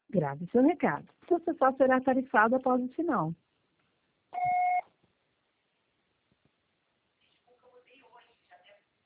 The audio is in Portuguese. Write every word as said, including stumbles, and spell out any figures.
Grave seu recado. Você só será tarifado após o sinal.